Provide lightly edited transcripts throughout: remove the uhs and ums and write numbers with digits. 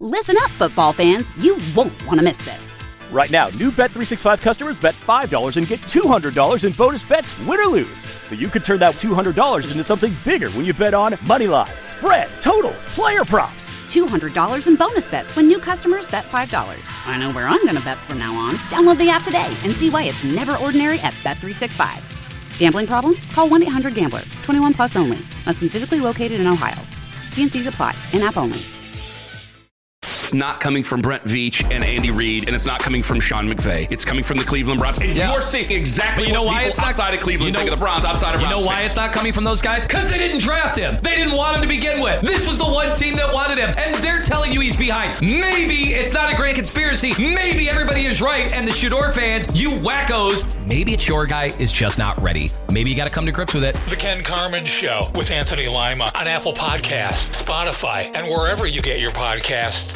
Listen up, football fans. You won't want to miss this. Right now, new Bet365 customers bet $5 and get $200 in bonus bets, win or lose. So you could turn that $200 into something bigger when you bet on money line, spread, totals, player props. $200 in bonus bets when new customers bet $5. I know where I'm going to bet from now on. Download the app today and see why it's never ordinary at Bet365. Gambling problem? Call 1-800-GAMBLER. 21 plus only. Must be physically located in Ohio. T&Cs apply. In-app only. It's not coming from Brent Veach and Andy Reid, and it's not coming from Sean McVay. It's coming from the Cleveland Browns. And you're seeing exactly what people outside of Cleveland think of the Browns, outside of Browns. You know why it's not coming from those guys? Because they didn't draft him. They didn't want him to begin with. This was the one team that wanted him, and they're telling you he's behind. Maybe it's not a grand conspiracy. Maybe everybody is right, and the Shador fans, you wackos, maybe it's your guy is just not ready. Maybe you got to come to grips with it. The Ken Carman Show with Anthony Lima on Apple Podcasts, Spotify, and wherever you get your podcasts.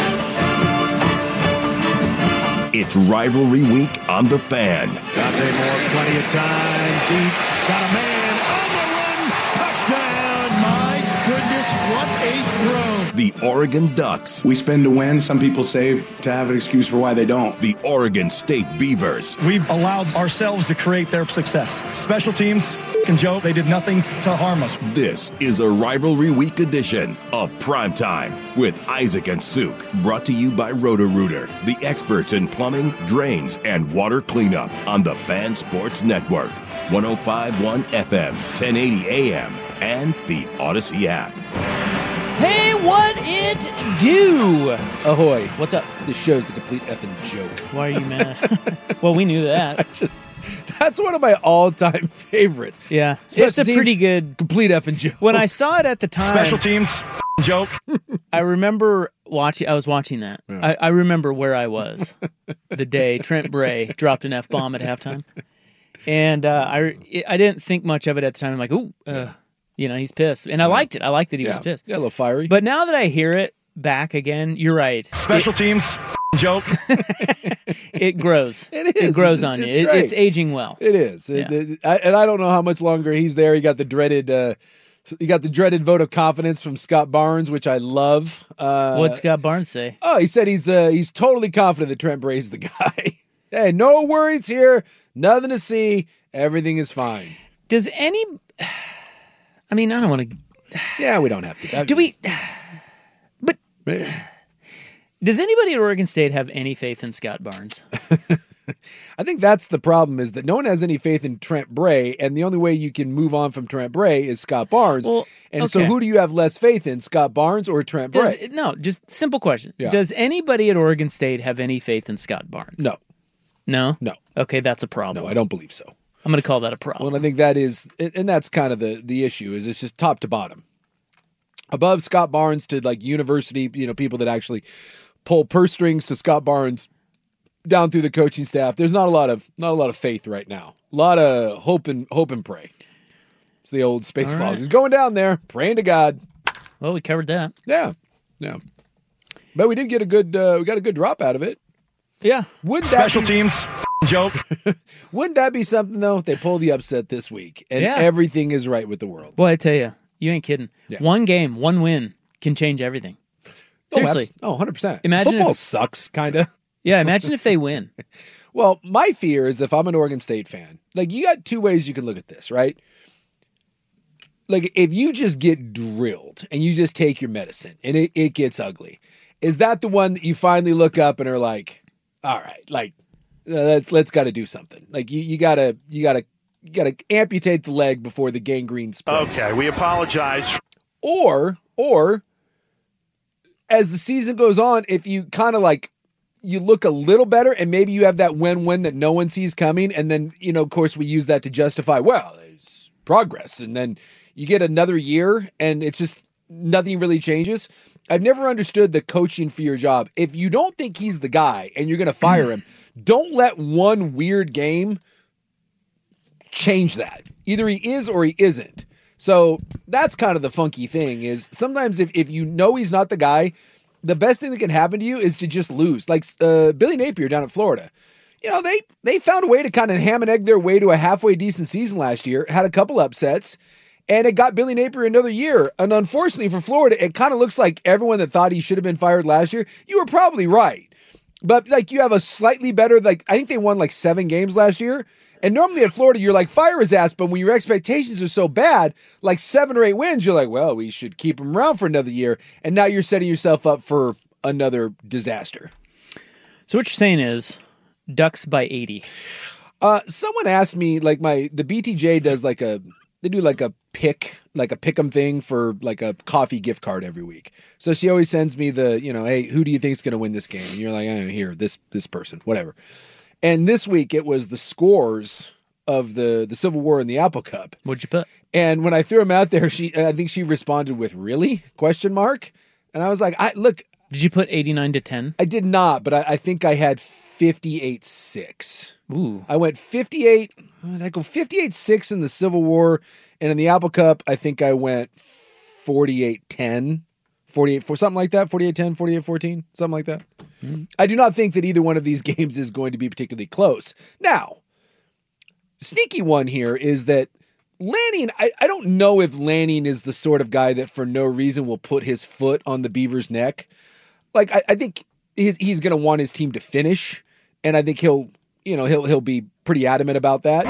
It's rivalry week on The Fan. Dante Moore, plenty of time, deep, got a man on the run, touchdown! My goodness, what a throw! The Oregon Ducks. We spend to win. Some people save to have an excuse for why they don't. The Oregon State Beavers. We've allowed ourselves to create their success. Special teams, f***ing joke. They did nothing to harm us. This is a rivalry week edition of Primetime with Isaac and Suk. Brought to you by Roto-Rooter, the experts in plumbing, drains, and water cleanup on the Fan Sports Network. 105.1 FM, 1080 AM, and the Odyssey app. Hey, what it do? Ahoy. What's up? This show's a complete effing joke. Why are you mad? Well, we knew that. That's one of my all-time favorites. Yeah. Special it's a teams, pretty good... complete effing joke. When I saw it at the time... Special teams, joke. I remember I was watching that. Yeah. I remember where I was the day Trent Bray dropped an F-bomb at halftime. And I didn't think much of it at the time. I'm like, ooh, he's pissed. And I liked it. I liked that he was pissed. Yeah, a little fiery. But now that I hear it back again, you're right. Special teams, joke. It grows. It is. It grows on you. It's aging well. It is. Yeah. And I don't know how much longer he's there. He got the dreaded vote of confidence from Scott Barnes, which I love. What'd Scott Barnes say? Oh, he said he's totally confident that Trent Bray's the guy. Hey, no worries here. Nothing to see. Everything is fine. Does any... I mean, I don't want to... Yeah, we don't have to. Do we... But... Does anybody at Oregon State have any faith in Scott Barnes? I think that's the problem, is that no one has any faith in Trent Bray, and the only way you can move on from Trent Bray is Scott Barnes. Well, So who do you have less faith in, Scott Barnes or Trent Bray? No, just simple question. Yeah. Does anybody at Oregon State have any faith in Scott Barnes? No. No? No. Okay, that's a problem. No, I don't believe so. I'm going to call that a problem. Well, I think that is, and that's kind of the issue, is it's just top to bottom. Above Scott Barnes to like university, people that actually pull purse strings, to Scott Barnes down through the coaching staff. There's not a lot of faith right now. A lot of hope and pray. It's the old space balls. Right. He's going down there praying to God. Well, we covered that. Yeah. But we did get we got a good drop out of it. Yeah. Special teams, joke. Wouldn't that be something, though? They pull the upset this week, and everything is right with the world. Boy, I tell you, you ain't kidding. Yeah. One game, one win can change everything. Seriously. 100%. Imagine football sucks, kind of. Yeah, imagine if they win. Well, my fear is if I'm an Oregon State fan, like, you got two ways you can look at this, right? Like, if you just get drilled and you just take your medicine and it gets ugly, is that the one that you finally look up and are like, all right, like, let's got to do something. Like, you gotta amputate the leg before the gangrene spreads. Okay, we apologize. Or as the season goes on, if you kind of like, you look a little better and maybe you have that win-win that no one sees coming. And then, of course, we use that to justify, well, it's progress. And then you get another year and it's just nothing really changes. I've never understood the coaching for your job. If you don't think he's the guy and you're going to fire him, don't let one weird game change that. Either he is or he isn't. So that's kind of the funky thing, is sometimes if you know he's not the guy, the best thing that can happen to you is to just lose. Like Billy Napier down at Florida. They found a way to kind of ham and egg their way to a halfway decent season last year, had a couple upsets, And it got Billy Napier another year. And unfortunately for Florida, it kind of looks like everyone that thought he should have been fired last year, you were probably right. But like you have a slightly better, like I think they won like 7 games last year. And normally at Florida, you're like, fire his ass. But when your expectations are so bad, like 7 or 8 wins, you're like, well, we should keep him around for another year. And now you're setting yourself up for another disaster. So what you're saying is Ducks by 80. Someone asked me, like the BTJ does they do like a pick'em thing for like a coffee gift card every week. So she always sends me the, hey, who do you think is going to win this game? And you're like, here, this person, whatever. And this week it was the scores of the Civil War and the Apple Cup. What'd you put? And when I threw them out there, I think she responded with, really? ? And I was like, look. Did you put 89-10? I did not, but I think I had 58-6. Ooh. I went 58. Did I go 58-6 in the Civil War? And in the Apple Cup, I think I went 48-10. 48 for something like that. 48-10, 48-14, something like that. Mm-hmm. I do not think that either one of these games is going to be particularly close. Now, sneaky one here is that Lanning, I don't know if Lanning is the sort of guy that for no reason will put his foot on the Beavers' neck. Like, I think he's going to want his team to finish, and I think he'll be pretty adamant about that.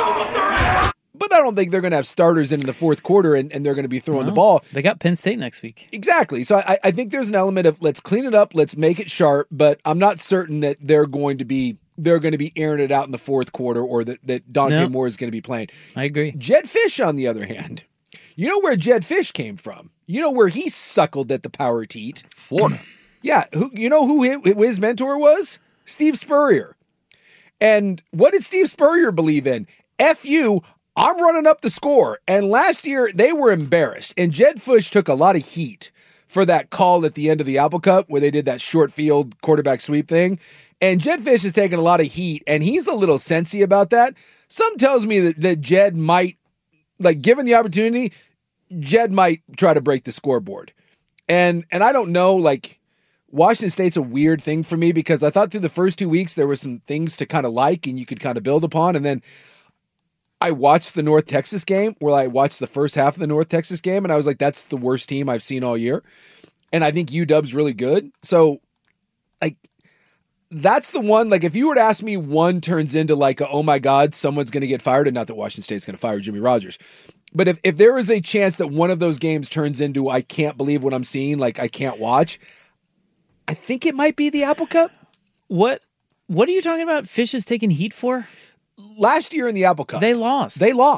But I don't think they're going to have starters in the fourth quarter and they're going to be throwing the ball. They got Penn State next week. Exactly. So I think there's an element of let's clean it up, let's make it sharp, but I'm not certain that they're going to be airing it out in the fourth quarter or that Dante Moore is going to be playing. I agree. Jedd Fisch, on the other hand, you know where Jedd Fisch came from? You know where he suckled at the power teat? Florida. Yeah. Who his mentor was? Steve Spurrier. And what did Steve Spurrier believe in? F you, I'm running up the score. And last year, they were embarrassed. And Jedd Fisch took a lot of heat for that call at the end of the Apple Cup where they did that short field quarterback sweep thing. And Jedd Fisch has taken a lot of heat, and he's a little sensy about that. Some tells me that Jedd might, like, given the opportunity, Jedd might try to break the scoreboard. And I don't know, like, Washington State's a weird thing for me because I thought through the first 2 weeks there were some things to kind of like and you could kind of build upon. And then I watched the North Texas game where I watched the first half of the North Texas game and I was like, that's the worst team I've seen all year. And I think UW's really good. So, like, that's the one, like, if you were to ask me one turns into like, oh my God, someone's going to get fired, and not that Washington State's going to fire Jimmy Rogers. But if there is a chance that one of those games turns into, I can't believe what I'm seeing, like I can't watch, I think it might be the Apple Cup. What are you talking about? Fish is taking heat for? Last year in the Apple Cup. They lost.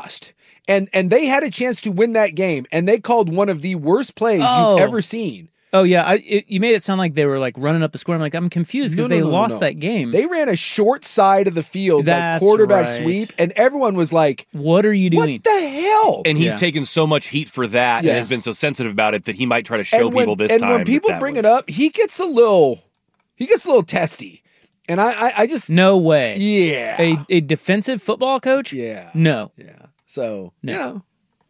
And they had a chance to win that game, and they called one of the worst plays you've ever seen. Oh, yeah. You made it sound like they were like running up the score. I'm like, I'm confused because they lost that game. They ran a short side of the field, like quarterback sweep, and everyone was like, what are you doing? What the hell? And he's taken so much heat for that and has been so sensitive about it that he might try to show people this time. And when people bring it up, he gets a little testy. And I just... No way. Yeah. A defensive football coach? Yeah. No. Yeah. So, no.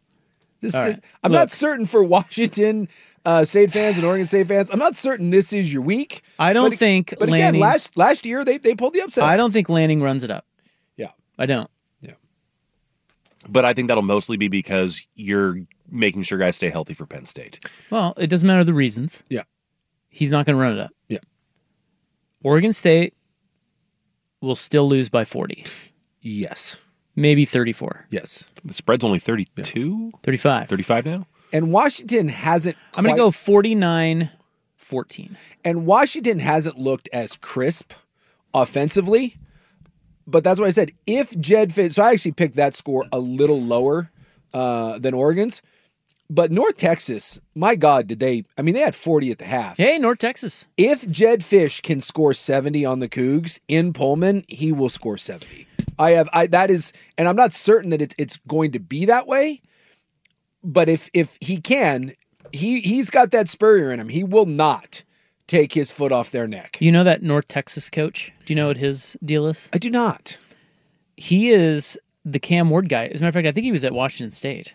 I'm not certain for Washington State fans and Oregon State fans. I'm not certain this is your week. I don't think But Lanning, again, last year, they pulled the upset. I don't think Lanning runs it up. Yeah. I don't. Yeah. But I think that'll mostly be because you're making sure guys stay healthy for Penn State. Well, it doesn't matter the reasons. Yeah. He's not going to run it up. Yeah. Oregon State will still lose by 40. Yes. Maybe 34. Yes. The spread's only 32? 35. 35 now? And Washington hasn't... I'm going to go 49-14. And Washington hasn't looked as crisp offensively, but that's what I said. If Jedd Fisch... So I actually picked that score a little lower than Oregon's. But North Texas, my God, they had 40 at the half. Hey, North Texas. If Jedd Fisch can score 70 on the Cougs in Pullman, he will score 70. That is, and I'm not certain that it's going to be that way, but if he can, he's got that Spurrier in him. He will not take his foot off their neck. You know that North Texas coach? Do you know what his deal is? I do not. He is the Cam Ward guy. As a matter of fact, I think he was at Washington State.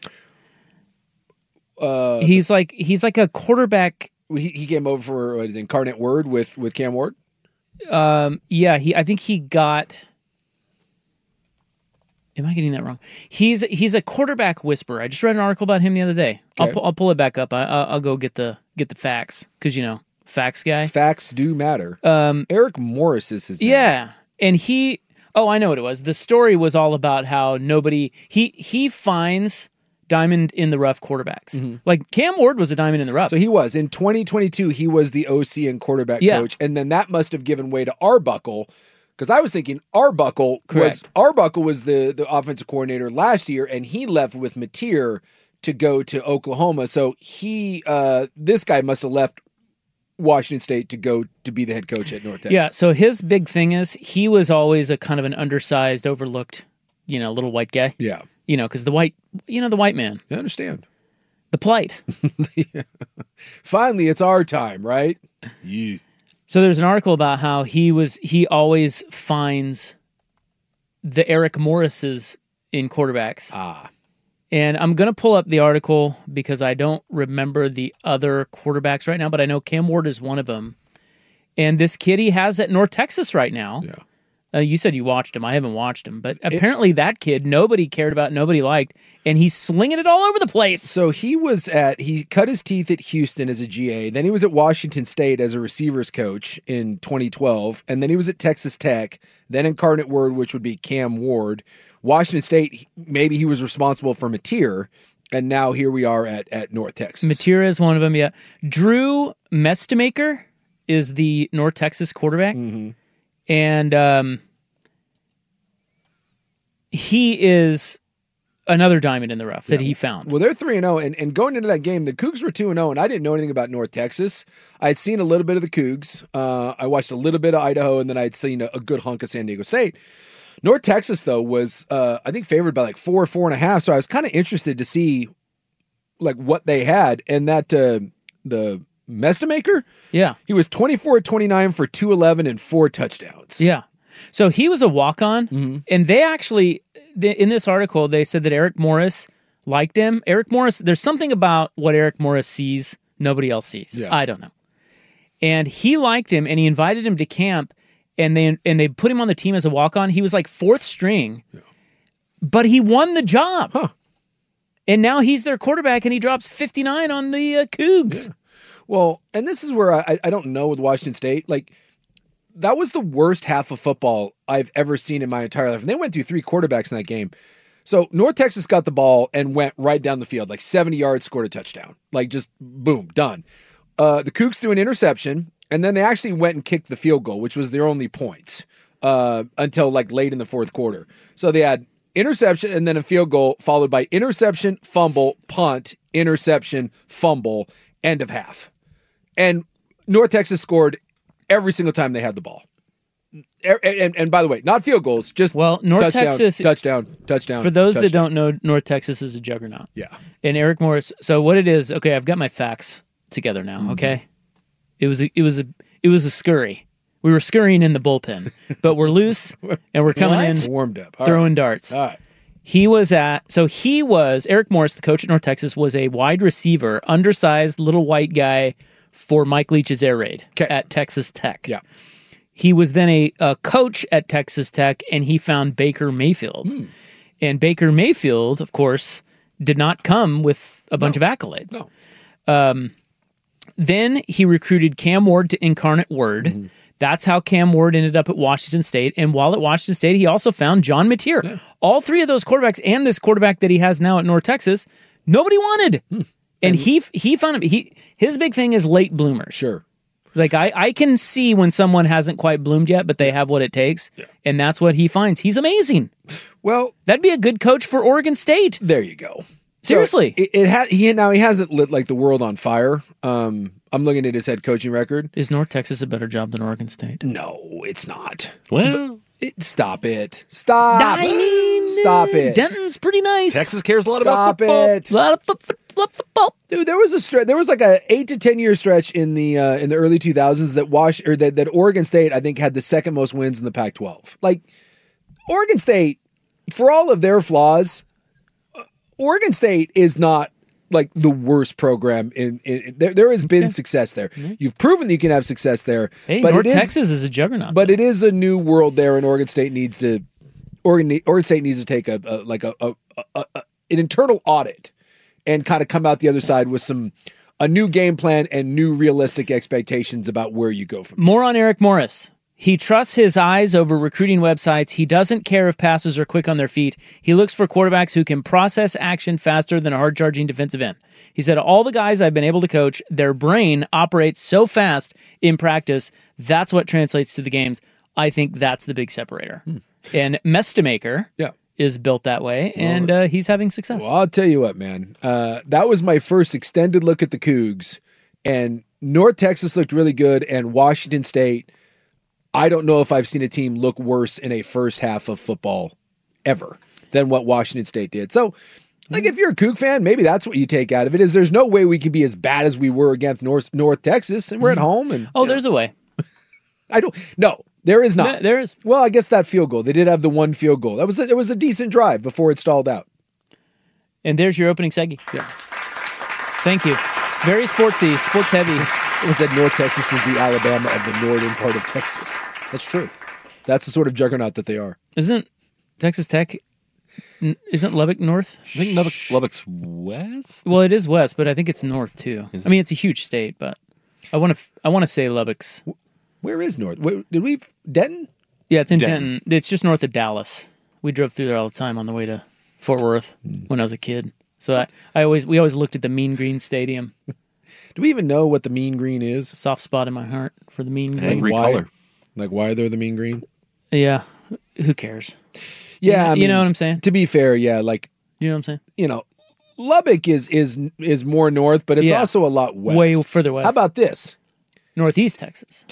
He's like a quarterback. He came over for Incarnate Word with Cam Ward. Yeah, I think he got. Am I getting that wrong? He's a quarterback whisperer. I just read an article about him the other day. Okay. I'll pull it back up. I'll go get the facts because facts guy. Facts do matter. Eric Morris is his name. Yeah, and I know what it was. The story was all about how he finds diamond in the rough quarterbacks. Mm-hmm. Like Cam Ward was a diamond in the rough. So he was. In 2022, he was the OC and quarterback coach, and then that must have given way to Arbuckle, because I was thinking Arbuckle was the offensive coordinator last year, and he left with Mateer to go to Oklahoma. So this guy must have left Washington State to go to be the head coach at North Texas. Yeah, so his big thing is he was always a kind of an undersized, overlooked, little white guy. Yeah. Because the white man. I understand. The plight. Finally, it's our time, right? Yeah. So there's an article about how he always finds the Eric Morrises in quarterbacks. And I'm going to pull up the article because I don't remember the other quarterbacks right now, but I know Cam Ward is one of them. And this kid he has at North Texas right now. Yeah. You said you watched him. I haven't watched him. But apparently that kid, nobody cared about, nobody liked, and he's slinging it all over the place. So he cut his teeth at Houston as a GA. Then he was at Washington State as a receivers coach in 2012. And then he was at Texas Tech. Then Incarnate Word, which would be Cam Ward. Washington State, maybe he was responsible for Mateer. And now here we are at North Texas. Mateer is one of them, yeah. Drew Mestemaker is the North Texas quarterback. Mm-hmm. And he is another diamond in the rough that he found. Well, they're 3-0, and going into that game, the Cougs were 2-0, and I didn't know anything about North Texas. I had seen a little bit of the Cougs. I watched a little bit of Idaho, and then I'd seen a good hunk of San Diego State. North Texas, though, was, I think, favored by like 4.5, so I was kind of interested to see like what they had. And that the Mestemaker, yeah, he was 24-29 for 211 and 4 touchdowns. Yeah. So he was a walk-on, and they actually, in this article, they said that Eric Morris liked him. Eric Morris, there's something about what Eric Morris sees nobody else sees. Yeah. I don't know. And he liked him, and he invited him to camp, and they put him on the team as a walk-on. He was like 4th string, but he won the job. Huh. And now he's their quarterback, and he drops 59 on the Cougs. Yeah. Well, and this is where I don't know with Washington State. Like, that was the worst half of football I've ever seen in my entire life. And they went through 3 quarterbacks in that game. So North Texas got the ball and went right down the field, like 70 yards, scored a touchdown. Like, just boom, done. The Cougs threw an interception, and then they actually went and kicked the field goal, which was their only points until like late in the 4th quarter. So they had interception and then a field goal followed by interception, fumble, punt, interception, fumble, end of half. And North Texas scored every single time they had the ball. And by the way, not field goals, just North Texas touchdown. For those that don't know, North Texas is a juggernaut. Yeah. And Eric Morris. So what it is? Okay, I've got my facts together now. Okay, it was a scurry. We were scurrying in the bullpen, but we're loose and we're coming in warmed up, throwing darts. All right. Eric Morris, the coach at North Texas, was a wide receiver, undersized little white guy for Mike Leach's air raid at Texas Tech. Yeah. He was then a coach at Texas Tech, and he found Baker Mayfield. And Baker Mayfield, of course, did not come with a bunch of accolades. No. Then he recruited Cam Ward to Incarnate Word. That's how Cam Ward ended up at Washington State. And while at Washington State, he also found John Mateer. Yeah. All 3 of those quarterbacks and this quarterback that he has now at North Texas, nobody wanted. And he found him. His big thing is late bloomers. Sure. Like, I can see when someone hasn't quite bloomed yet, but they have what it takes. Yeah. And that's what he finds. He's amazing. Well, that'd be a good coach for Oregon State. There you go. Seriously. So he hasn't lit like the world on fire. I'm looking at his head coaching record. Is North Texas a better job than Oregon State? No, it's not. Well, stop it. Stop it. Denton's pretty nice. Texas cares a lot about football. Stop it. A lot of football. Dude, there was like a 8 to 10 year stretch in the early 2000s that Oregon State, I think, had the second most wins in the Pac-12. Like, Oregon State, for all of their flaws, Oregon State is not like the worst program there has been success there. You've proven that you can have success there. Hey, but North Texas is a juggernaut. But it is a new world there, and Oregon State needs to Oregon State needs to take an internal audit and kind of come out the other side with a new game plan and new realistic expectations about where you go from here. More on Eric Morris. He trusts his eyes over recruiting websites. He doesn't care if passes are quick on their feet. He looks for quarterbacks who can process action faster than a hard-charging defensive end. He said, all the guys I've been able to coach, their brain operates so fast in practice, that's what translates to the games. I think that's the big separator. And Mestemaker is built that way, and he's having success. Well, I'll tell you what, man. That was my first extended look at the Cougs, and North Texas looked really good, and Washington State, I don't know if I've seen a team look worse in a first half of football ever than what Washington State did. So, like, if you're a Coug fan, maybe that's what you take out of it, is there's no way we can be as bad as we were against North Texas, and we're at home. And there's a way. No, there is not. There is. Well, I guess that field goal. They did have the one field goal. It was a decent drive before it stalled out. And there's your opening seggy. Yeah. Thank you. Very sportsy, sports heavy. Someone said North Texas is the Alabama of the northern part of Texas. That's true. That's the sort of juggernaut that they are. Isn't Texas Tech, isn't Lubbock north? I think Lubbock's west? Well, it is west, but I think it's north too. I mean, it's a huge state, but I want to say Lubbock's. Where is north? Did we Denton? Yeah, it's in Denton. It's just north of Dallas. We drove through there all the time on the way to Fort Worth when I was a kid. So we always looked at the Mean Green Stadium. Do we even know what the Mean Green is? Soft spot in my heart for the Mean Green. Angry color. Like why they're the Mean Green? Yeah. Who cares? Yeah, I mean, you know what I'm saying? To be fair, yeah, like you know what I'm saying? Lubbock is more north, but it's also a lot west. Way further west. How about this? Northeast Texas.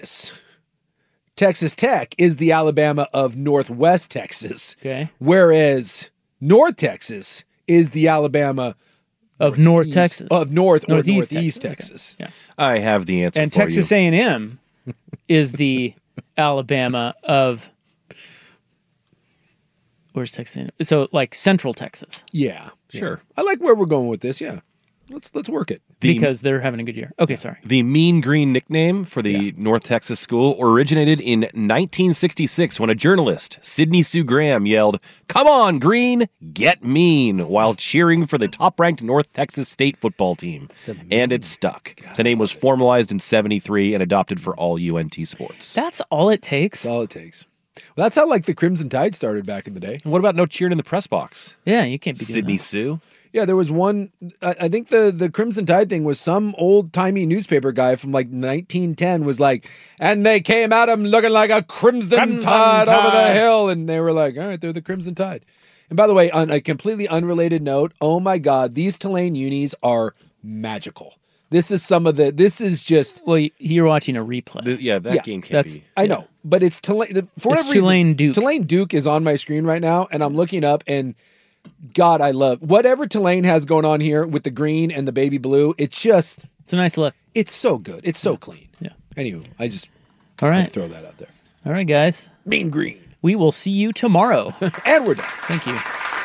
Texas Tech is the Alabama of Northwest Texas. Okay. Whereas North Texas is the Alabama of North Texas. Of Northeast Texas. Okay. Yeah. I have the answer and for Texas you. A&M is the Alabama of... Where's Texas A&M? So, like, Central Texas. Yeah. Sure. I like where we're going with this, yeah. Let's work it. Because they're having a good year. Okay, sorry. The Mean Green nickname for the North Texas school originated in 1966 when a journalist, Sidney Sue Graham, yelled, "Come on, Green, get mean," while cheering for the top-ranked North Texas State football team. And it stuck. The name was formalized in 73 and adopted for all UNT sports. That's all it takes? That's all it takes. Well, that's how, like, the Crimson Tide started back in the day. And what about no cheering in the press box? Yeah, you can't be doing Sidney that. Sue? Yeah, there was one, I think the Crimson Tide thing was some old-timey newspaper guy from like 1910 was like, and they came at him looking like a Crimson Tide over the hill. And they were like, all right, they're the Crimson Tide. And by the way, on a completely unrelated note, oh my God, these Tulane unis are magical. This is just... Well, you're watching a replay. That game can't be. I know, but it's Tulane. For whatever reason, Tulane Duke. Tulane Duke is on my screen right now, and I'm looking up, and God, I love whatever Tulane has going on here with the green and the baby blue. It's a nice look. It's so good. It's so clean. Yeah. Anyway, I just all right. throw that out there. All right, guys. Mean Green. We will see you tomorrow. And we're done. Thank you.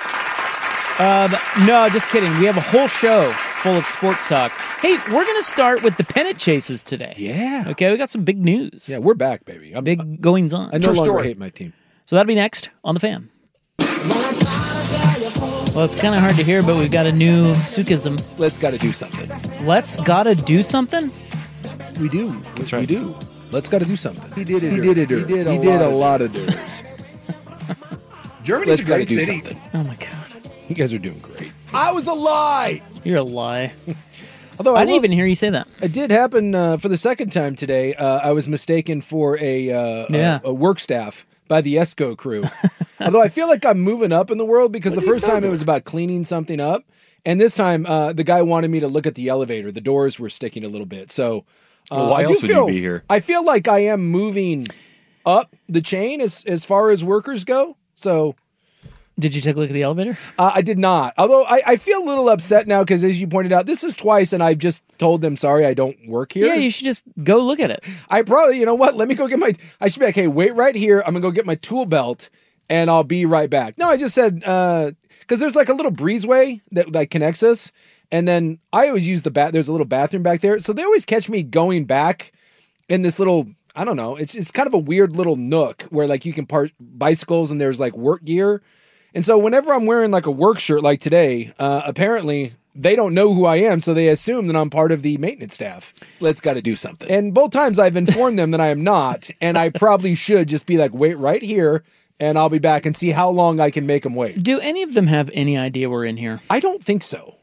No, just kidding. We have a whole show full of sports talk. Hey, we're going to start with the pennant chases today. Yeah. Okay, we got some big news. Yeah, we're back, baby. Big goings on. I no longer hate my team. So that'll be next on The Fan. Well, it's kind of hard to hear, but we've got a new Sukism. Let's gotta do something. Let's gotta do something? We do. That's right. We do. Let's gotta do something. He did it. He did a lot of dirs. Germany's a great do city. something. Oh my God. You guys are doing great. I was a lie. You're a lie. Although I didn't even hear you say that. It did happen for the second time today. I was mistaken for a work staff by the ESCO crew. Although I feel like I'm moving up in the world because the first time it was about cleaning something up. And this time the guy wanted me to look at the elevator. The doors were sticking a little bit. So why else would you be here? I feel like I am moving up the chain as far as workers go. So... Did you take a look at the elevator? I did not. Although I feel a little upset now because, as you pointed out, this is twice, and I've just told them, sorry, I don't work here. Yeah, you should just go look at it. I probably, you know what? Let me go get I should be like, hey, wait right here. I'm going to go get my tool belt, and I'll be right back. No, I just said, because there's like a little breezeway that like connects us, and then I always use there's a little bathroom back there, so they always catch me going back in this little, I don't know. It's kind of a weird little nook where like you can park bicycles and there's like work gear. And so whenever I'm wearing like a work shirt like today, apparently they don't know who I am, so they assume that I'm part of the maintenance staff. Let's got to do something. And both times I've informed them that I am not, and I probably should just be like, wait right here, and I'll be back and see how long I can make them wait. Do any of them have any idea we're in here? I don't think so.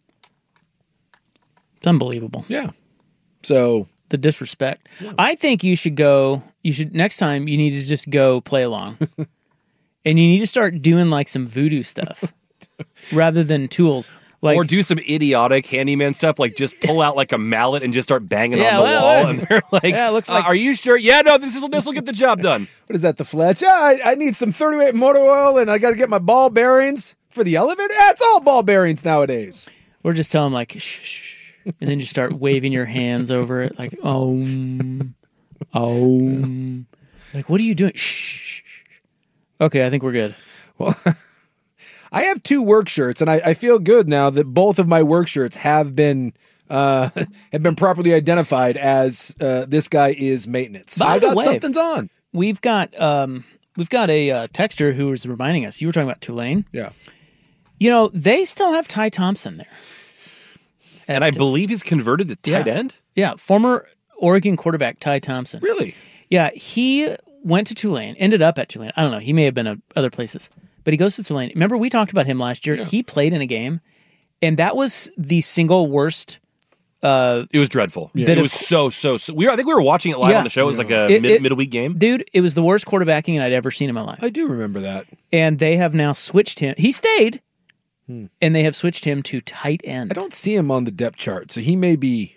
It's unbelievable. Yeah. So the disrespect. Yeah. I think you should next time you need to just go play along. And you need to start doing like some voodoo stuff rather than tools. Like, or do some idiotic handyman stuff, like just pull out like a mallet and just start banging on the wall. And they're like, it looks like, are you sure? Yeah, no, this will get the job done. What is that, the Fletch? Yeah, I need some 38 motor oil and I got to get my ball bearings for the elevator. Yeah, it's all ball bearings nowadays. Or just tell them like, shh. And then you start waving your hands over it like, oh. Like, what are you doing? Shh. Okay, I think we're good. Well, I have 2 work shirts, and I feel good now that both of my work shirts have been properly identified as this guy is maintenance. By the way, something's on. We've got a texter who was reminding us. You were talking about Tulane. Yeah. You know, they still have Ty Thompson there. And I believe he's converted to tight end? Yeah, former Oregon quarterback Ty Thompson. Really? Yeah, he went to Tulane, ended up at Tulane. I don't know. He may have been other places. But he goes to Tulane. Remember, we talked about him last year. Yeah. He played in a game, and that was the single worst. It was dreadful. Yeah. It was so. I think we were watching it live on the show. It was like a midweek game. Dude, it was the worst quarterbacking I'd ever seen in my life. I do remember that. And they have now switched him. He stayed. And they have switched him to tight end. I don't see him on the depth chart, so he may be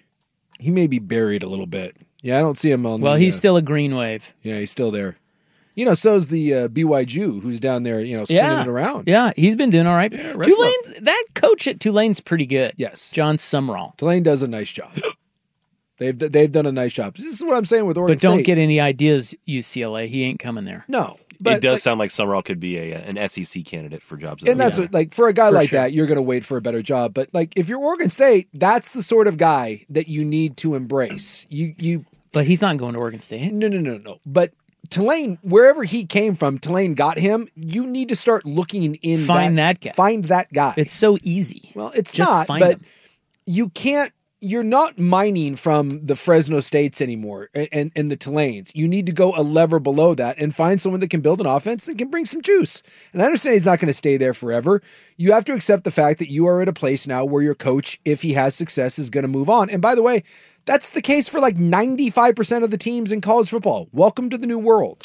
buried a little bit. Yeah, I don't see him on. Well, he's still a green wave. Yeah, he's still there. You know, so's the BY Jew who's down there. You know, singing it around. Yeah, he's been doing all right. Yeah, Tulane, that coach at Tulane's pretty good. Yes, John Sumrall. Tulane does a nice job. They've done a nice job. This is what I'm saying with Oregon But don't State. Get any ideas, UCLA. He ain't coming there. No. But, it does sound like Sumrall could be an SEC candidate for jobs. And that's what, like, for a guy like that, you're going to wait for a better job. But, like, if you're Oregon State, that's the sort of guy that you need to embrace. But he's not going to Oregon State. No. But Tulane, wherever he came from, Tulane got him. You need to start looking in. Find that guy. Find that guy. It's so easy. Well, it's just not, find but him. You can't. You're not mining from the Fresno States anymore and the Tulanes. You need to go a lever below that and find someone that can build an offense that can bring some juice. And I understand he's not going to stay there forever. You have to accept the fact that you are at a place now where your coach, if he has success, is going to move on. And by the way, that's the case for like 95% of the teams in college football. Welcome to the new world.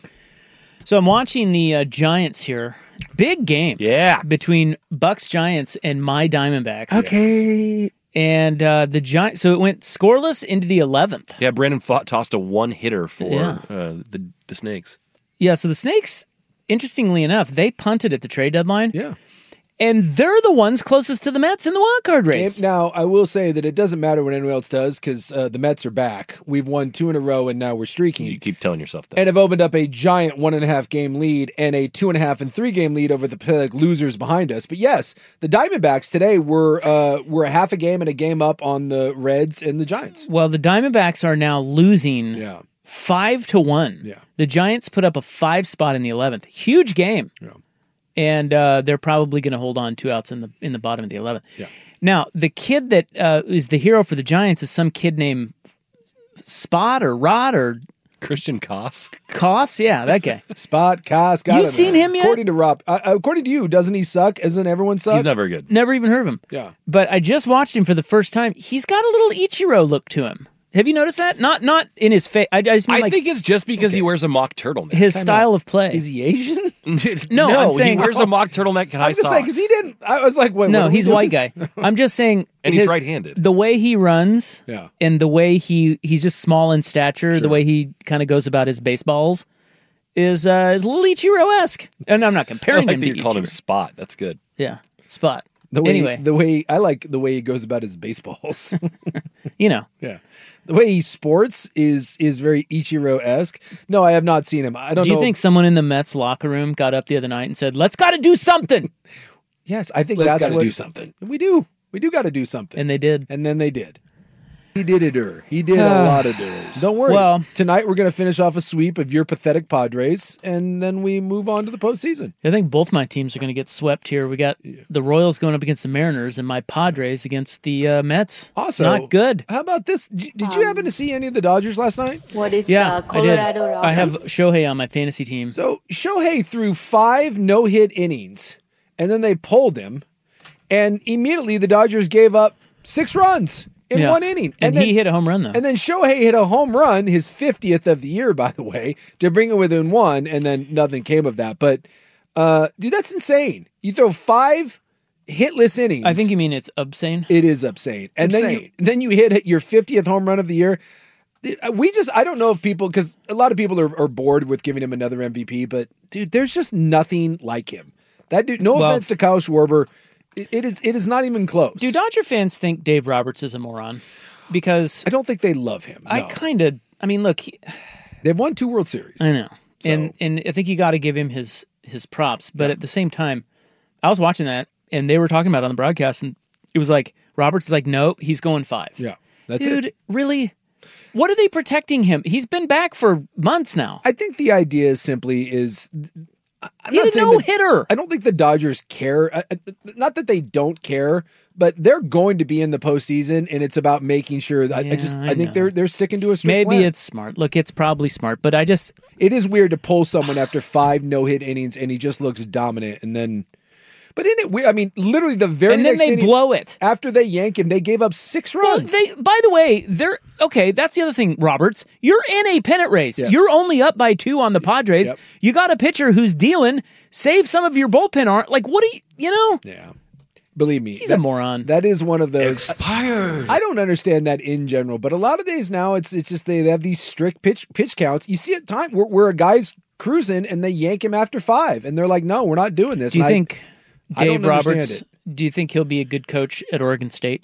So I'm watching the Giants here. Big game. Yeah. Between Bucks Giants and my Diamondbacks. Okay. And the Giants, so it went scoreless into the 11th. Yeah, Brandon tossed a one-hitter for the Snakes. Yeah, so the Snakes, interestingly enough, they punted at the trade deadline. Yeah. And they're the ones closest to the Mets in the wild card race. Now, I will say that it doesn't matter what anyone else does because the Mets are back. We've won 2 in a row, and now we're streaking. You keep telling yourself that. And have opened up a giant 1.5 game lead and a 2.5 and 3 game lead over the pathetic losers behind us. But yes, the Diamondbacks today were a half a game and a game up on the Reds and the Giants. Well, the Diamondbacks are now losing 5-1. Yeah. The Giants put up a 5 spot in the 11th. Huge game. Yeah. And they're probably going to hold on 2 outs in the bottom of the 11th. Yeah. Now, the kid that is the hero for the Giants is some kid named Spot or Rod or Christian Koss. Koss, yeah, that guy. Spot Koss. You seen him yet? According to Rob, according to you, doesn't he suck? Isn't everyone suck? He's not very good. Never even heard of him. Yeah. But I just watched him for the first time. He's got a little Ichiro look to him. Have you noticed that? Not in his face. I just mean I think it's just because he wears a mock turtleneck. His style of play. Is he Asian? No, I'm saying he wears a mock turtleneck and high socks. Because he didn't. I was like, wait. No, he's a white guy. I'm just saying. And he's right-handed. The way he runs, and the way he's just small in stature, the way he kind of goes about his baseballs, is a little Ichiro-esque. And I'm not comparing him to Ichiro. You're calling him Spot. That's good. Yeah, Spot. The way I like the way he goes about his baseballs. You know. Yeah. The way he sports is very Ichiro-esque. No, I have not seen him. I don't know. Do you think someone in the Mets locker room got up the other night and said, "Let's got to do something"? Yes, I think that's got to do something. We do got to do something. And they did. And then they did. He did it. He did a lot of doers. Don't worry. Well, tonight we're going to finish off a sweep of your pathetic Padres, and then we move on to the postseason. I think both my teams are going to get swept here. We got the Royals going up against the Mariners, and my Padres against the Mets. Also, not good. How about this? Did you happen to see any of the Dodgers last night? What is Yeah, Colorado I did. Rockies? I have Shohei on my fantasy team. So Shohei threw 5 no-hit innings, and then they pulled him, and immediately the Dodgers gave up 6 runs in 1 inning. And then, he hit a home run, though. And then Shohei hit a home run, his 50th of the year, by the way, to bring it within 1, and then nothing came of that. But, dude, that's insane. You throw 5 hitless innings. I think you mean it's obscene. It is obscene. And then you hit your 50th home run of the year. I don't know if people, because a lot of people are bored with giving him another MVP, but, dude, there's just nothing like him. That dude, no offense to Kyle Schwarber, it is not even close. Do Dodger fans think Dave Roberts is a moron? Because I don't think they love him. No. Look, they've won 2 World Series. I know, So- and I think you got to give him his props. But at the same time, I was watching that, and they were talking about it on the broadcast, and it was like Roberts is like, nope, he's going 5. Yeah, that's dude, it. really? What are they protecting him? He's been back for months now. I think the idea simply is. He's a no-hitter. I don't think the Dodgers care. Not that they don't care, but they're going to be in the postseason, and it's about making sure. I think they're sticking to a strict Maybe plan. it's smart. Look, it's probably smart, but it is weird to pull someone after 5 no-hit innings, and he just looks dominant, and then. But isn't it weird? I mean, literally the very and then next they inning, blow it after they yank him. They gave up 6 runs. Well, by the way, that's the other thing, Roberts. You're in a pennant race. Yes. You're only up by 2 on the Padres. Yep. You got a pitcher who's dealing. Save some of your bullpen arm. Like, what do you? Yeah. Believe me, he's a moron. That is one of those expired. I don't understand that in general, but a lot of days now it's just they have these strict pitch counts. You see at time where a guy's cruising and they yank him after 5, and they're like, "No, we're not doing this." Do you think Dave Roberts? It. Do you think he'll be a good coach at Oregon State?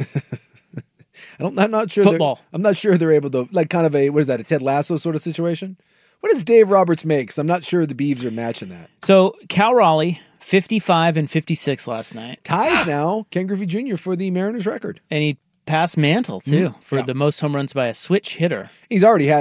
I'm not sure. Football. I'm not sure they're able to kind of a Ted Lasso sort of situation. What does Dave Roberts make? 'Cause I'm not sure the Beavs are matching that. So Cal Raleigh, 55 and 56 last night. Ties now Ken Griffey Jr. for the Mariners record. And he passed Mantle, too, for the most home runs by a switch hitter. It's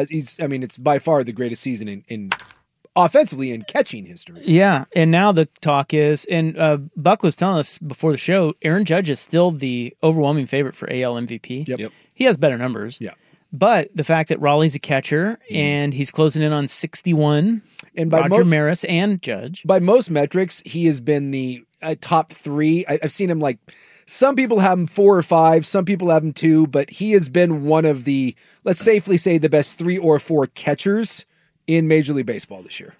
by far the greatest season in offensively in catching history. Yeah, and now the talk is, and Buck was telling us before the show, Aaron Judge is still the overwhelming favorite for AL MVP. Yep. He has better numbers. Yeah. But the fact that Raleigh's a catcher and he's closing in on 61, and by Roger Maris and Judge. By most metrics, he has been the top 3. I've seen him some people have him 4 or 5, some people have him 2, but he has been one of the, let's safely say, the best 3 or 4 catchers in Major League Baseball this year.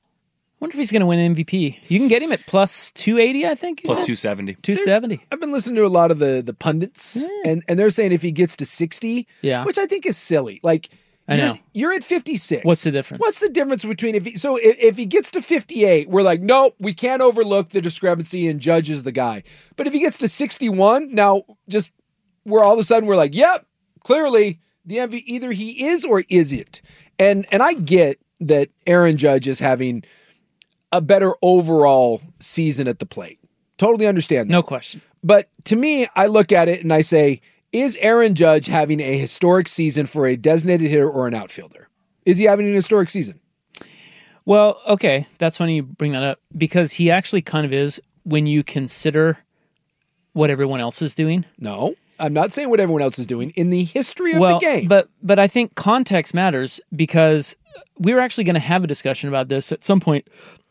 I wonder if he's going to win MVP. You can get him at plus 280, I think. Plus 270. 270. I've been listening to a lot of the pundits, and they're saying if he gets to 60, which I think is silly. I know. You're at 56. What's the difference? What's the difference between if he gets to 58, we're like, nope, we can't overlook the discrepancy and Judge is the guy. But if he gets to 61, now we're all of a sudden we're like, yep, clearly the MVP, either he is or isn't. And I get that Aaron Judge is having a better overall season at the plate. Totally understand that. No question. But to me, I look at it and I say, is Aaron Judge having a historic season for a designated hitter or an outfielder? Is he having an historic season? Well, okay. That's funny you bring that up because he actually kind of is when you consider what everyone else is doing. No, I'm not saying what everyone else is doing in the history of the game. But I think context matters because we were actually going to have a discussion about this at some point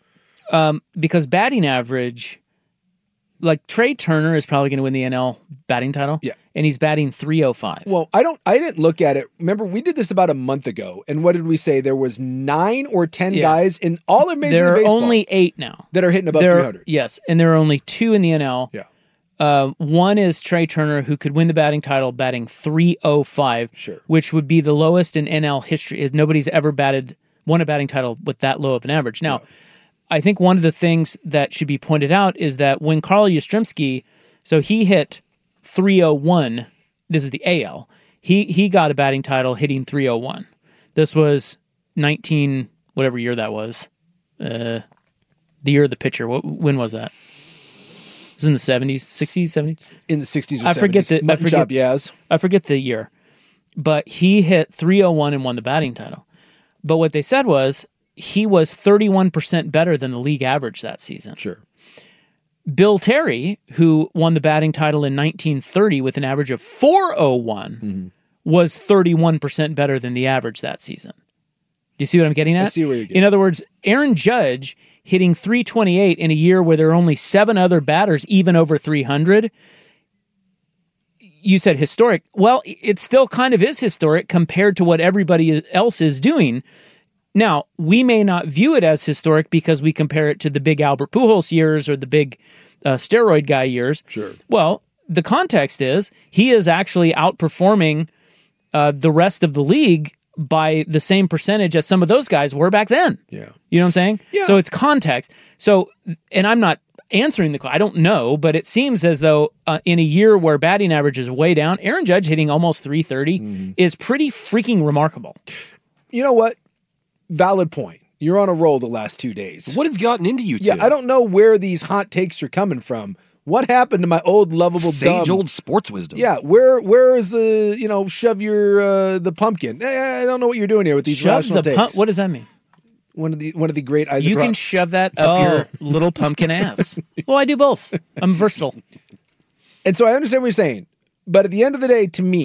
because batting average, like Trey Turner is probably going to win the NL batting title. Yeah. And he's batting 305. Well, I didn't look at it. Remember, we did this about a month ago. And what did we say? There was 9 or 10 guys in all of Major League Baseball. There are only 8 now. That are hitting above 300. Yes. And there are only 2 in the NL. Yeah. One is Trey Turner, who could win the batting title, batting 305. Sure. Which would be the lowest in NL history. Nobody's ever won a batting title with that low of an average. Now, I think one of the things that should be pointed out is that when Carl Yastrzemski, so he hit 301, this is the AL, he got a batting title hitting 301. This was 19, whatever year that was. The year of the pitcher. When was that? It was in the 70s, 60s, 70s? In the 60s or 70s. I forget Yaz. I forget the year. but he hit .301 and won the batting title. But what they said was he was 31% better than the league average that season. Sure. Bill Terry, who won the batting title in 1930 with an average of .401, was 31% better than the average that season. Do you see what I'm getting at? I see where you're getting. In other words, Aaron Judge hitting .328 in a year where there are only 7 other batters even over .300. You said historic. Well, it still kind of is historic compared to what everybody else is doing. Now, we may not view it as historic because we compare it to the big Albert Pujols years or the big steroid guy years. Sure. Well, the context is he is actually outperforming the rest of the league by the same percentage as some of those guys were back then. Yeah. You know what I'm saying? Yeah. So it's context. So, and I'm not answering the question. I don't know, but it seems as though in a year where batting average is way down, Aaron Judge hitting almost .330 is pretty freaking remarkable. You know what? Valid point. You're on a roll the last 2 days. What has gotten into you two? Yeah, I don't know where these hot takes are coming from. What happened to my old lovable Sage dumb? old sports wisdom. Yeah, where is shove your the pumpkin? I don't know what you're doing here with these Shove rational the takes. What does that mean? One of the great Isaac. You can shove that up your little pumpkin ass. Well, I do both. I'm versatile. And so I understand what you're saying, but at the end of the day, to me,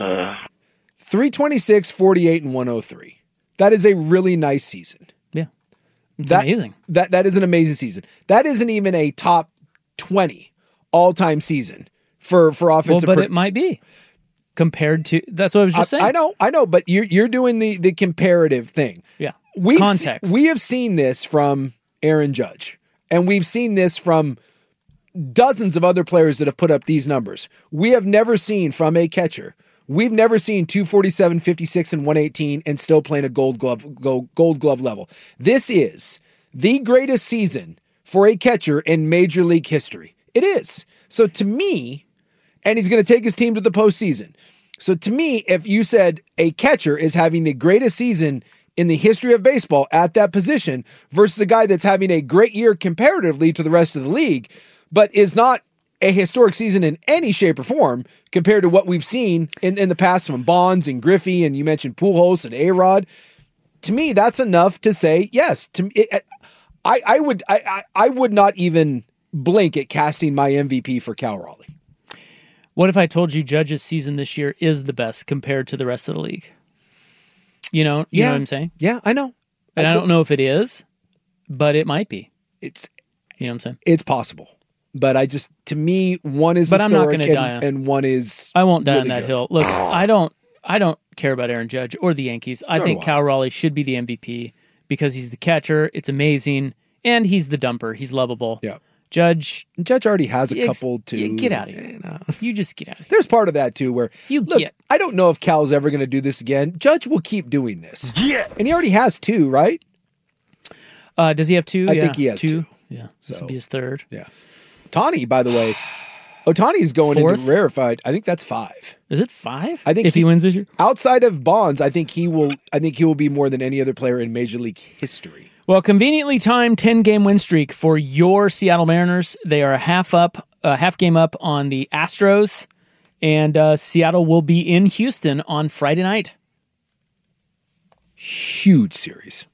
326, 48, and 103. That is a really nice season. Yeah, it's amazing. That is an amazing season. That isn't even a top 20 all-time season for offensive. Well, but it might be compared to. That's what I was just saying. I know, but you're doing the comparative thing. Yeah, context. We have seen this from Aaron Judge, and we've seen this from dozens of other players that have put up these numbers. We have never seen from a catcher. We've never seen 247, 56, and 118 and still playing a gold glove level. This is the greatest season for a catcher in Major League history. It is. So to me, and he's going to take his team to the postseason. So to me, if you said a catcher is having the greatest season in the history of baseball at that position versus a guy that's having a great year comparatively to the rest of the league, but is not a historic season in any shape or form compared to what we've seen in the past from Bonds and Griffey, and you mentioned Pujols and A-Rod. To me, that's enough to say yes. To me, I would not even blink at casting my MVP for Cal Raleigh. What if I told you Judge's season this year is the best compared to the rest of the league? You know what I'm saying? Yeah, I know. And I don't know if it is, but it might be. You know what I'm saying? It's possible. But to me, one is but historic I'm not gonna die on, and one is I won't die really on that good. hill. Look, I don't care about Aaron Judge or the Yankees. I think Cal Raleigh should be the MVP because he's the catcher. It's amazing. And he's the dumper. He's lovable. Yeah. Judge already has a couple to get out of here. You just get out of here. There's part of that too where I don't know if Cal's ever going to do this again. Judge will keep doing this. Yeah. And he already has 2, right? Does he have 2? I think he has 2. Yeah. This will be his 3rd. Yeah. Ohtani, by the way, Ohtani's going 4th? into rarefied. I think that's 5. Is it 5? I think if he wins this year, outside of Bonds, I think he will be more than any other player in Major League history. Well, conveniently timed 10-game win streak for your Seattle Mariners. They are a half game up on the Astros, and Seattle will be in Houston on Friday night. Huge series.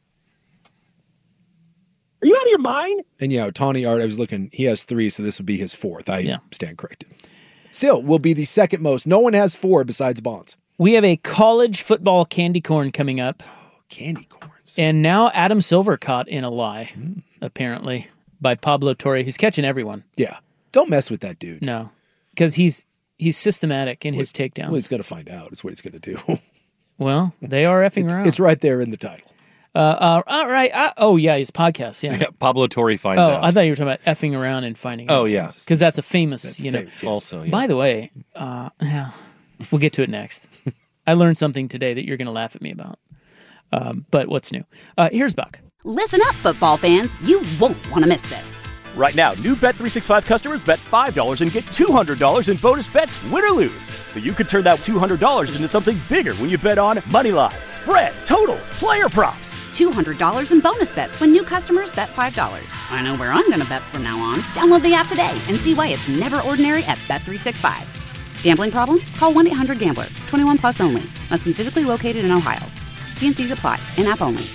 Are you out of your mind? And yeah, Ohtani, I was looking, he has 3, so this would be his 4th. I stand corrected. Still, will be the second most. No one has 4 besides Bonds. We have a college football candy corn coming up. Oh, candy corns. And now Adam Silver caught in a lie, apparently, by Pablo Torre, who's catching everyone. Yeah. Don't mess with that dude. No, because he's systematic in his takedowns. Well, he's going to find out is what he's going to do. Well, they are effing around. It's right there in the title. All right. His podcast. Yeah. Pablo Torre finds out. I thought you were talking about effing around and finding out. Oh, yeah. Because that's a famous, famous, yes. Also, yeah. By the way, we'll get to it next. I learned something today that you're going to laugh at me about. But what's new? Here's Buck. Listen up, football fans. You won't want to miss this. Right now, new Bet365 customers bet $5 and get $200 in bonus bets, win or lose. So you could turn that $200 into something bigger when you bet on moneyline, spread, totals, player props. $200 in bonus bets when new customers bet $5. I know where I'm going to bet from now on. Download the app today and see why it's never ordinary at Bet365. Gambling problem? Call 1-800-GAMBLER. 21 plus only. Must be physically located in Ohio. T&Cs apply. In-app only.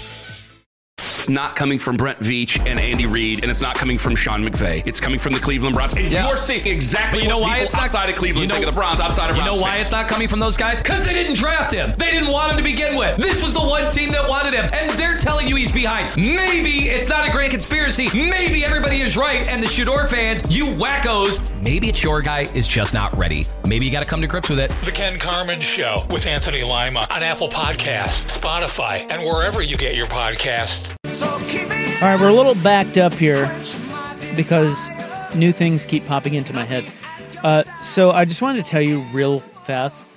It's not coming from Brent Veach and Andy Reid, and it's not coming from Sean McVay. It's coming from the Cleveland Browns. And you're seeing exactly you know what why people it's not outside of Cleveland think of the Browns, outside of Browns. You know why fans. it's not coming from those guys? Because they didn't draft him. They didn't want him to begin with. This was the one team that wanted him, and they're telling you he's behind. Maybe it's not a grand conspiracy. Maybe everybody is right, and the Shador fans, you wackos, maybe it's your guy is just not ready. Maybe you got to come to grips with it. The Ken Carman Show with Anthony Lima on Apple Podcasts, Spotify, and wherever you get your podcasts. All right, we're a little backed up here because new things keep popping into my head. So I just wanted to tell you real fast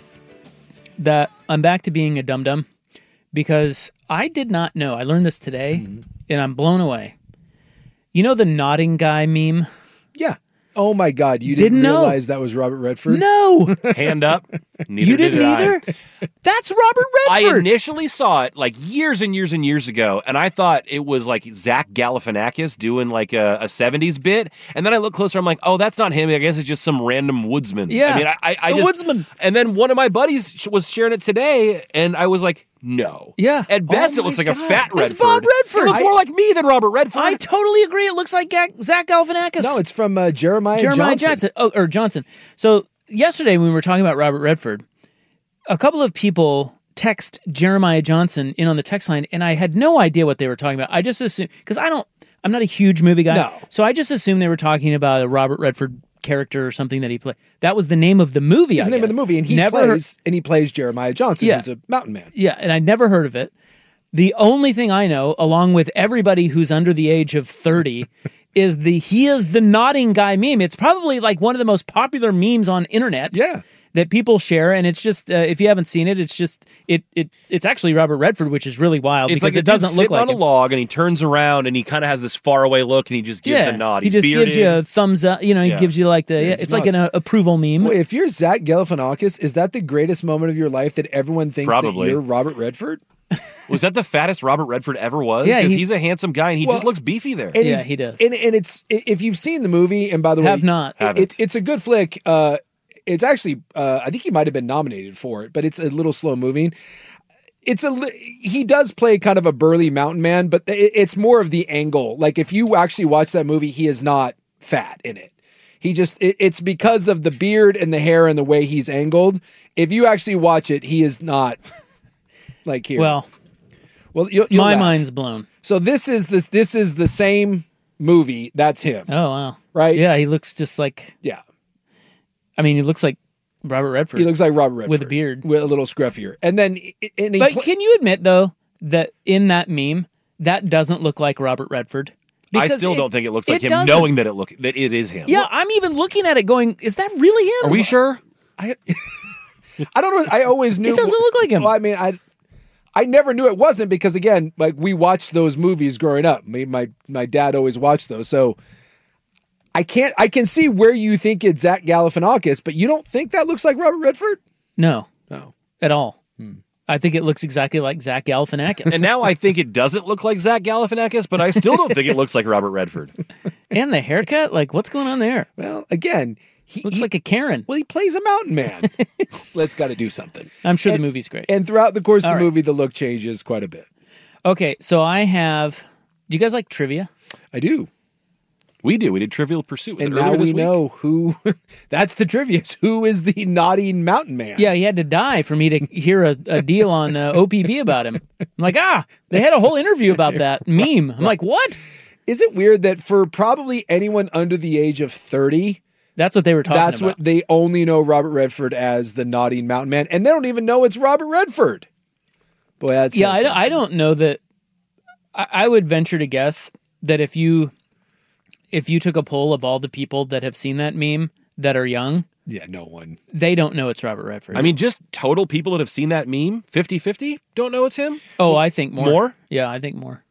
that I'm back to being a dum-dum because I did not know. I learned this today, and I'm blown away. You know the nodding guy meme? Yeah. Oh, my God. You didn't realize that was Robert Redford? No. Hand up. Neither You didn't either? That's Robert I Redford. initially saw it like years and years and years ago, and I thought it was like Zach Galifianakis doing like a 70s bit. And then I look closer, I'm like, oh, that's not him. I guess it's just some random woodsman. Yeah, I mean, I the just, woodsman. And then one of my buddies was sharing it today, and I was like, no. Yeah. At best, Oh it looks my like a God. fat Redford. It's Bob Redford. It looks more like me than Robert Redford. I totally agree. It looks like Zach Galifianakis. No, it's from Jeremiah Johnson. Oh, or Johnson. So yesterday when we were talking about Robert Redford, a couple of people text Jeremiah Johnson in on the text line, and I had no idea what they were talking about. I just assumed, because I'm not a huge movie guy, No. so I just assumed they were talking about a Robert Redford character or something that he played. That was the name of the movie. That's the name of the movie, and he plays Jeremiah Johnson, who's a mountain man. Yeah, and I'd never heard of it. The only thing I know, along with everybody who's under the age of 30, is he is the nodding guy meme. It's probably like one of the most popular memes on internet. Yeah. That people share, and it's just if you haven't seen it, it's just it's actually Robert Redford, which is really wild It's because like it doesn't look like on a him. log, and he turns around, and he kind of has this faraway look, and he just gives a nod. He He's just bearded. gives you a thumbs up. He gives you like it's like an approval meme. Boy, if you're Zach Galifianakis, is that the greatest moment of your life that everyone thinks Probably. that you're Robert Redford? Was that the fattest Robert Redford ever was? Yeah, Because he's a handsome guy, and he just looks beefy there. And he does. And it's if you've seen the movie, and by the way, Have not. It's a good flick. It's actually, I think he might have been nominated for it, but it's a little slow moving. He does play kind of a burly mountain man, but it's more of the angle. Like if you actually watch that movie, he is not fat in it. It's because of the beard and the hair and the way he's angled. If you actually watch it, he is not like here. Well, you'll my laugh. mind's blown. So this is the same movie. That's him. Oh wow! Right? Yeah, he looks just like. Yeah. I mean, he looks like Robert Redford. He looks like Robert Redford with a beard, with a little scruffier. And then, but can you admit though that in that meme that doesn't look like Robert Redford? I Because still don't think it looks like him, doesn't. knowing that it is him. Yeah, I'm even looking at it going, is that really him? Are we sure? I don't know. I always knew It doesn't look like him. Well, I mean, I never knew it wasn't because again, like we watched those movies growing up. My dad always watched those, so I can see where you think it's Zach Galifianakis, but you don't think that looks like Robert Redford? No, at all. Hmm. I think it looks exactly like Zach Galifianakis. And now I think it doesn't look like Zach Galifianakis, but I still don't think it looks like Robert Redford. And the haircut, like what's going on there? Well, again, he looks like a Karen. Well, he plays a mountain man. Let's got to do something. I'm sure the movie's great. And throughout the course of All the right. movie, the look changes quite a bit. Okay, so I have. Do you guys like trivia? I do. We do. We did Trivial Pursuit. Was And it earlier now this we week? know who. That's the trivia. Who is the nodding mountain man? Yeah, he had to die for me to hear a deal on OPB about him. I'm like, they had a whole interview about that meme. I'm like, what? Is it weird that for probably anyone under the age of 30, that's what they were talking that's about. what they only know Robert Redford as the nodding mountain man, and they don't even know it's Robert Redford. Boy, that's Yeah, I don't know that. I would venture to guess that if you took a poll of all the people that have seen that meme that are young, yeah, no one. They don't know it's Robert Redford. I mean, just total people that have seen that meme, 50-50, don't know it's him? Oh, I think more. More? Yeah, I think more.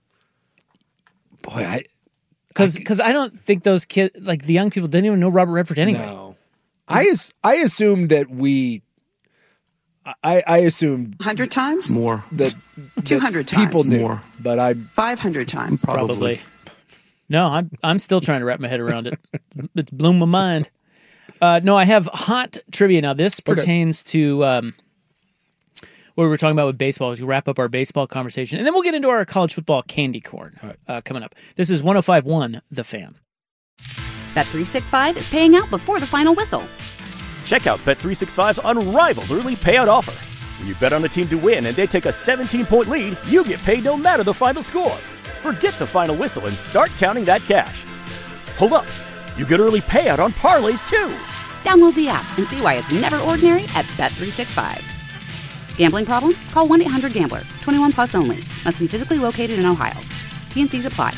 Boy, because I don't think those kids, like the young people, didn't even know Robert Redford anyway. No. I assumed that I assumed 100 times? More. That 200 times. people knew. More. But I 500 times. Probably. No, I'm still trying to wrap my head around it. It's blown my mind. No, I have hot trivia now. This pertains to what we were talking about with baseball. As we wrap up our baseball conversation, and then we'll get into our college football candy corn coming up. This is 105.1 The Fan. Bet365 is paying out before the final whistle. Check out Bet365's unrivaled early payout offer. When you bet on a team to win and they take a 17-point lead, you get paid no matter the final score. Forget the final whistle and start counting that cash. Hold up. You get early payout on parlays, too. Download the app and see why it's never ordinary at Bet365. Gambling problem? Call 1-800-GAMBLER. 21 plus only. Must be physically located in Ohio. T&Cs apply.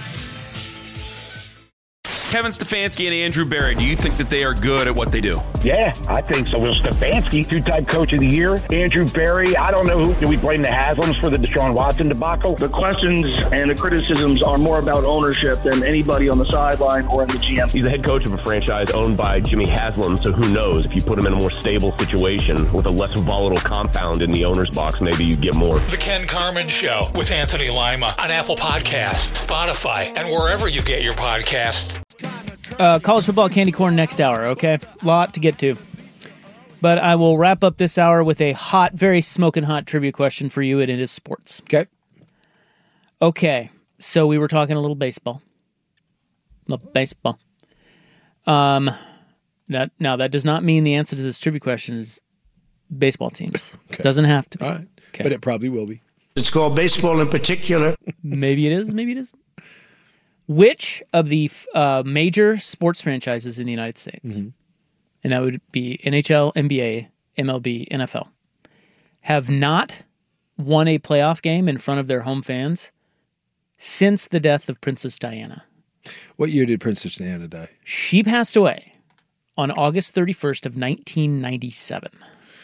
Kevin Stefanski and Andrew Berry, do you think that they are good at what they do? Yeah, I think so. Will Stefanski, two-time coach of the year. Andrew Berry, I don't know who. Do we blame the Haslams for the Deshaun Watson debacle? The questions and the criticisms are more about ownership than anybody on the sideline or in the GM. He's the head coach of a franchise owned by Jimmy Haslam, so who knows? If you put him in a more stable situation with a less volatile compound in the owner's box, maybe you get more. The Ken Carman Show with Anthony Lima on Apple Podcasts, Spotify, and wherever you get your podcasts. College football candy corn next hour, okay? Lot to get to. But I will wrap up this hour with a hot, very smoking hot trivia question for you, and it is sports. Okay. Okay, so we were talking a little baseball. Now, that does not mean the answer to this trivia question is baseball teams. Okay. Doesn't have to be. All right. Okay. But it probably will be. It's called baseball in particular. Maybe it is, maybe it isn't. Which of the major sports franchises in the United States, and that would be NHL, NBA, MLB, NFL, have not won a playoff game in front of their home fans since the death of Princess Diana? What year did Princess Diana die? She passed away on August 31st of 1997.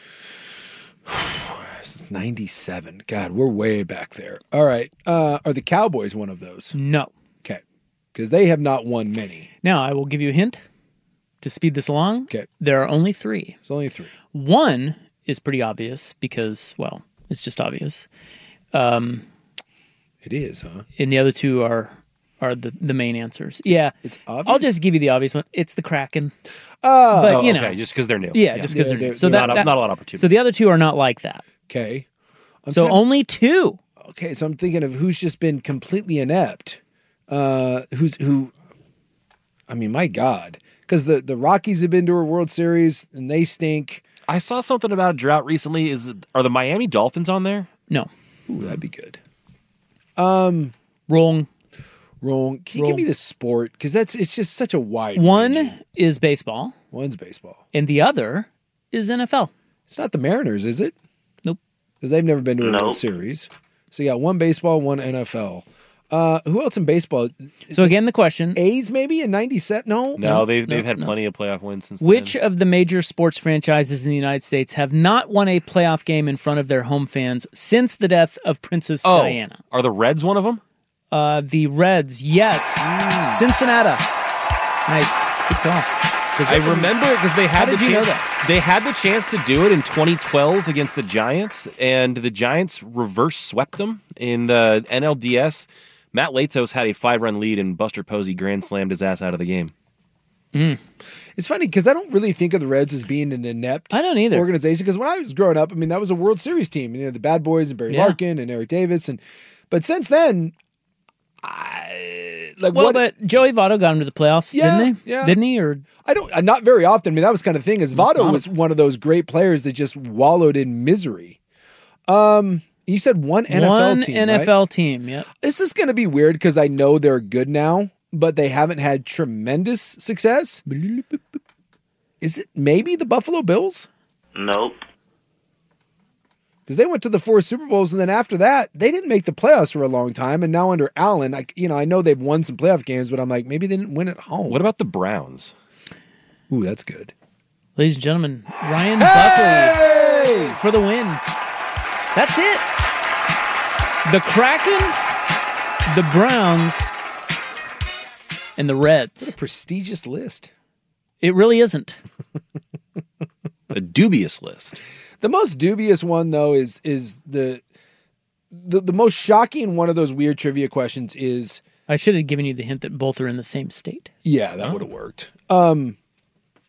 This is 97. God, we're way back there. All right. Are the Cowboys one of those? No. Okay. Because they have not won many. Now, I will give you a hint to speed this along. Okay. There are only three. There's only three. One is pretty obvious because, well, it's just obvious. It is, huh? And the other two are the main answers. Yeah. It's obvious? I'll just give you the obvious one. It's the Kraken. Oh. But, you know. Okay, just because they're new. Yeah, just because they're new. So not a lot of opportunity. So the other two are not like that. Okay. Only two. Okay, so I'm thinking of who's just been completely inept. Who? I mean, my God. Because the Rockies have been to a World Series, and they stink. I saw something about a drought recently. Are the Miami Dolphins on there? No. Ooh, that'd be good. Wrong. Can you give me the sport? Because it's just such a wide One range. is baseball. One's baseball. And the other is NFL. It's not the Mariners, is it? Nope. Because they've never been to a World Series. So you got one baseball, one NFL. Who else in baseball? So again, the question: A's maybe in '97? No, they've had plenty of playoff wins since. Which then. of the major sports franchises in the United States have not won a playoff game in front of their home fans since the death of Princess Diana? Are the Reds one of them? The Reds, yes. Cincinnati. Nice, good call. I remember because they had How the did you know chance. that? They had the chance to do it in 2012 against the Giants, and the Giants reverse swept them in the NLDS. Matt Latos had a 5-run lead, and Buster Posey grand slammed his ass out of the game. It's funny because I don't really think of the Reds as being an inept I don't either. organization. Because when I was growing up, I mean, that was a World Series team. You know, the Bad Boys and Barry Larkin and Eric Davis. But since then, but Joey Votto got him to the playoffs, didn't they? Yeah. Didn't he? Or I don't, not very often. I mean, that was kind of the thing. Is Votto was one of those great players that just wallowed in misery. You said one NFL team, One NFL right? team, yeah. This is going to be weird because I know they're good now, but they haven't had tremendous success. Is it maybe the Buffalo Bills? Nope. Because they went to the 4 Super Bowls, and then after that, they didn't make the playoffs for a long time. And now under Allen, I know they've won some playoff games, but I'm like, maybe they didn't win at home. What about the Browns? Ooh, that's good. Ladies and gentlemen, Ryan Buckley for the win. That's it. The Kraken, the Browns, and the Reds. What a prestigious list. It really isn't. A dubious list. The most dubious one, though, is the most shocking one of those weird trivia questions is... I should have given you the hint that both are in the same state. Yeah, that would have worked.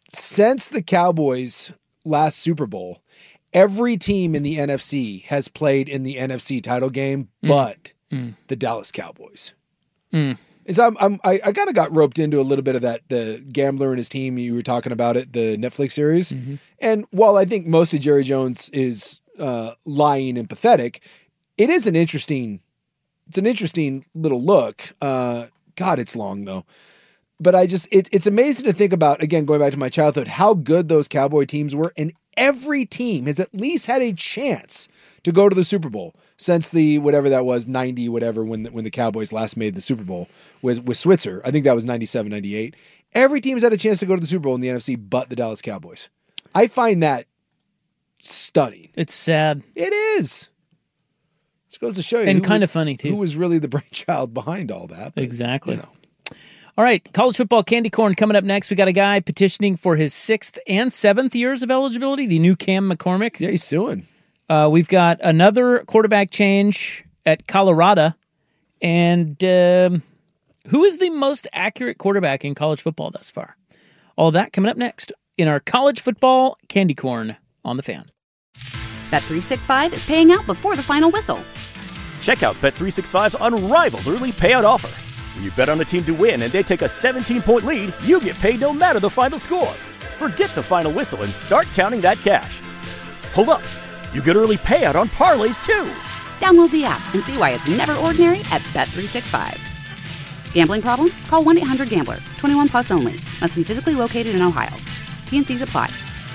since the Cowboys' last Super Bowl, every team in the NFC has played in the NFC title game, but the Dallas Cowboys. So I kind of got roped into a little bit of that, the Gambler and his team. You were talking about it, the Netflix series. And while I think most of Jerry Jones is lying and pathetic, it is an interesting little look. God, it's long though. But it's amazing to think about, again, going back to my childhood, how good those Cowboy teams were. And every team has at least had a chance to go to the Super Bowl since the, whatever that was, 90, whatever, when the Cowboys last made the Super Bowl with Switzer. I think that was 97, 98. Every team has had a chance to go to the Super Bowl in the NFC but the Dallas Cowboys. I find that stunning. It's sad. It is. Which goes to show you. And kind of funny, too. Who was really the brainchild behind all that. But, exactly. You know. All right, college football candy corn coming up next. We got a guy petitioning for his 6th and 7th years of eligibility, the new Cam McCormick. Yeah, he's suing. We've got another quarterback change at Colorado. And who is the most accurate quarterback in college football thus far? All that coming up next in our college football candy corn on the Fan. Bet365 is paying out before the final whistle. Check out Bet365's unrivaled early payout offer. When you bet on a team to win and they take a 17-point lead, you get paid no matter the final score. Forget the final whistle and start counting that cash. Hold up. You get early payout on parlays, too. Download the app and see why it's never ordinary at Bet365. Gambling problem? Call 1-800-GAMBLER. 21 plus only. Must be physically located in Ohio. T&Cs apply.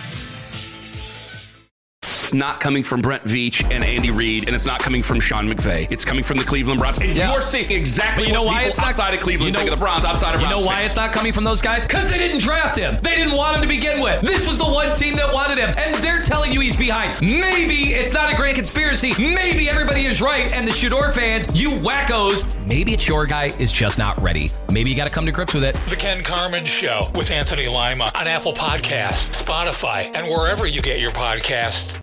It's not coming from Brent Veach and Andy Reid, and it's not coming from Sean McVay. It's coming from the Cleveland Browns. And you're seeing exactly what people outside of Cleveland think of the Browns, outside of Browns. You know why fans. it's not coming from those guys? Because they didn't draft him. They didn't want him to begin with. This was the one team that wanted him, and they're telling you he's behind. Maybe it's not a grand conspiracy. Maybe everybody is right, and the Shador fans, you wackos, maybe it's your guy is just not ready. Maybe you got to come to grips with it. The Ken Carman Show with Anthony Lima on Apple Podcasts, Spotify, and wherever you get your podcasts.